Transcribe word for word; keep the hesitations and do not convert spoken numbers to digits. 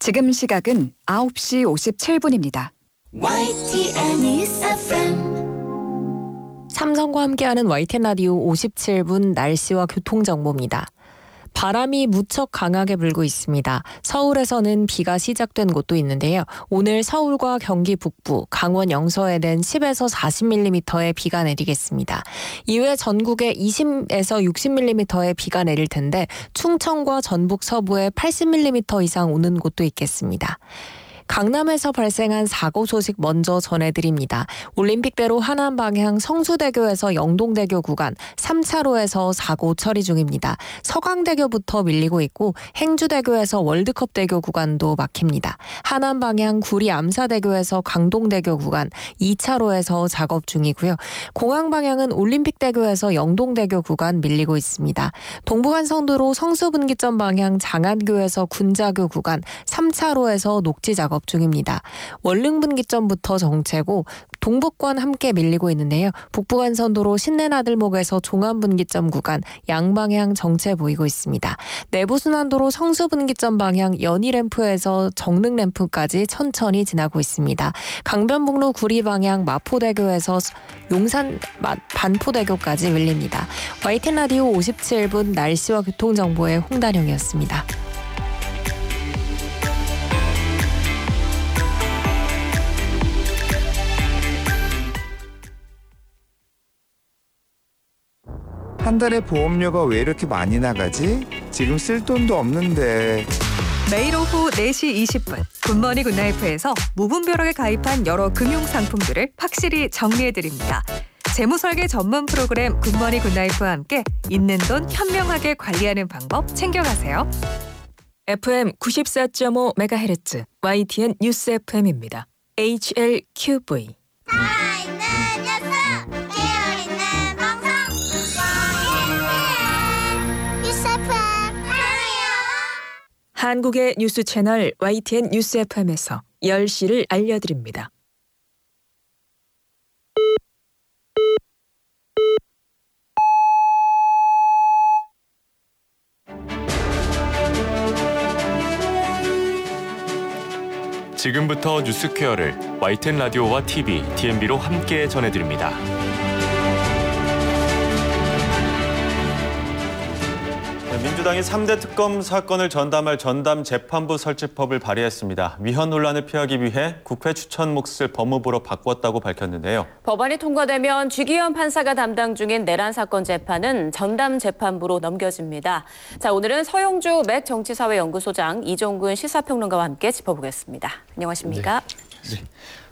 지금 시각은 아홉 시 오십칠 분입니다. 와이티엔 News 에프엠. 삼성과 함께하는 와이티엔 라디오 오십칠 분 날씨와 교통정보입니다. 바람이 무척 강하게 불고 있습니다. 서울에서는 비가 시작된 곳도 있는데요. 오늘 서울과 경기 북부, 강원 영서에는 십에서 사십 밀리미터의 비가 내리겠습니다. 이외 전국에 이십에서 육십 밀리미터의 비가 내릴 텐데 충청과 전북 서부에 팔십 밀리미터 이상 오는 곳도 있겠습니다. 강남에서 발생한 사고 소식 먼저 전해드립니다. 올림픽대로 하남 방향 성수대교에서 영동대교 구간 삼 차로에서 사고 처리 중입니다. 서강대교부터 밀리고 있고 행주대교에서 월드컵대교 구간도 막힙니다. 하남 방향 구리 암사대교에서 강동대교 구간 이 차로에서 작업 중이고요. 공항 방향은 올림픽대교에서 영동대교 구간 밀리고 있습니다. 동부간선도로 성수분기점 방향 장안교에서 군자교 구간 삼 차로에서 녹지 작업 중입니다. 원릉분기점부터 정체고 동북권 함께 밀리고 있는데요. 북부간선도로 신내나들목에서 종암분기점 구간 양방향 정체 보이고 있습니다. 내부순환도로 성수분기점 방향 연희램프에서 정릉램프까지 천천히 지나고 있습니다. 강변북로 구리 방향 마포대교에서 용산 반포대교까지 밀립니다. 와이티엔 라디오 오십칠 분 날씨와 교통정보의 홍다령이었습니다. 한 달에 보험료가 왜 이렇게 많이 나가지? 지금 쓸 돈도 없는데. 매일 오후 네 시 이십 분 굿모닝 굿나이프에서 무분별하게 가입한 여러 금융상품들을 확실히 정리해드립니다. 재무설계 전문 프로그램 굿모닝 굿나이프와 함께 있는 돈 현명하게 관리하는 방법 챙겨가세요. 에프엠 구십사 점 오 메가헤르츠 와이티엔 뉴스 에프엠입니다. 에이치엘큐브이 살아있는 뉴스, 깨어있는 방송, 와이티엔 뉴스 에프엠 사랑해요. 한국의 뉴스 채널 와이티엔 뉴스 에프엠에서 열 시를 알려드립니다. 지금부터 뉴스퀘어를 와이티엔 라디오와 티비, 디엠비로 함께 전해드립니다. 민주당이 삼 대 특검 사건을 전담할 전담재판부 설치법을 발의했습니다. 위헌 논란을 피하기 위해 국회 추천 몫을 법무부로 바꿨다고 밝혔는데요. 법안이 통과되면 쥐기현 판사가 담당 중인 내란 사건 재판은 전담재판부로 넘겨집니다. 자, 오늘은 서영주 맥 정치사회연구소장, 이종근 시사평론가와 함께 짚어보겠습니다. 안녕하십니까? 네. 네.